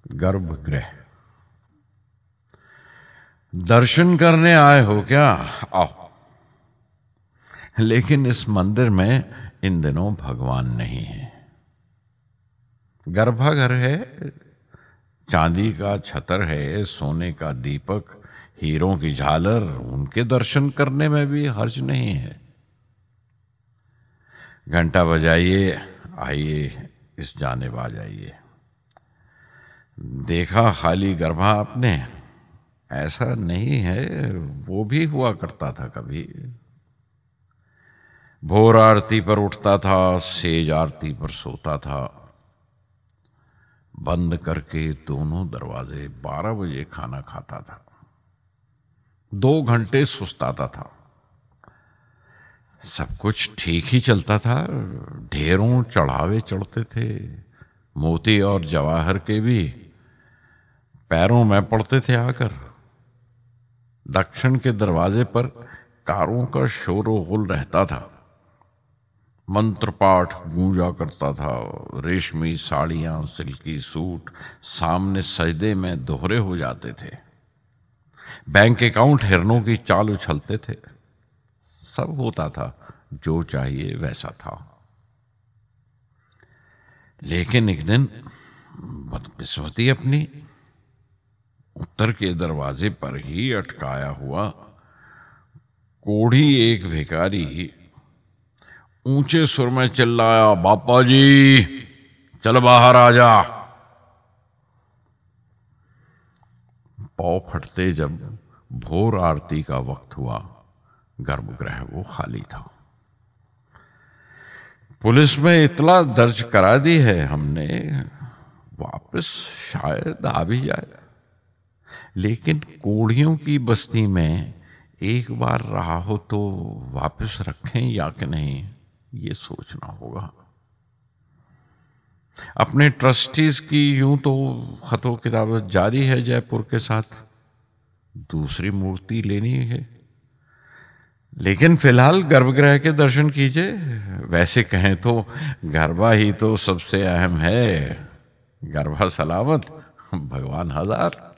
गर्भगृह। दर्शन करने आए हो क्या? आओ। लेकिन इस मंदिर में इन दिनों भगवान नहीं है। गर्भगृह है, चांदी का छतर है, सोने का दीपक, हीरों की झालर, उनके दर्शन करने में भी हर्ज नहीं है। घंटा बजाइए, आइए, इस जानिब आ जाइए। देखा खाली गर्भा आपने? ऐसा नहीं है, वो भी हुआ करता था कभी। भोर आरती पर उठता था, सेज आरती पर सोता था, बंद करके दोनों दरवाजे 12 बजे खाना खाता था, 2 घंटे सुस्ताता था। सब कुछ ठीक ही चलता था। ढेरों चढ़ावे चढ़ते थे, मोती और जवाहर के भी पैरों में पड़ते थे आकर। दक्षिण के दरवाजे पर कारों का शोर-ओ-गुल रहता था, मंत्र पाठ गूंजा करता था, रेशमी साड़ियां, सिल्की सूट सामने सजदे में दोहरे हो जाते थे, बैंक अकाउंट हिरनों की चाल उछलते थे। सब होता था, जो चाहिए वैसा था। लेकिन एक दिन बदकिस्मती अपनी, उत्तर के दरवाजे पर ही अटकाया हुआ कोढ़ी एक भिखारी ऊंचे सुर में चिल्लाया, बापा जी चल बाहर आ जा। पांव फटते जब भोर आरती का वक्त हुआ, गर्भगृह वो खाली था। पुलिस में इतला दर्ज करा दी है हमने, वापस शायद आ भी जाए। लेकिन कोढ़ियों की बस्ती में एक बार रहा हो तो वापस रखें या कि नहीं, ये सोचना होगा। अपने ट्रस्टीज की यूं तो खतो किताबत जारी है जयपुर के साथ, दूसरी मूर्ति लेनी है। लेकिन फिलहाल गर्भगृह के दर्शन कीजिए। वैसे कहें तो गरबा ही तो सबसे अहम है। गरबा सलामत, भगवान हजार।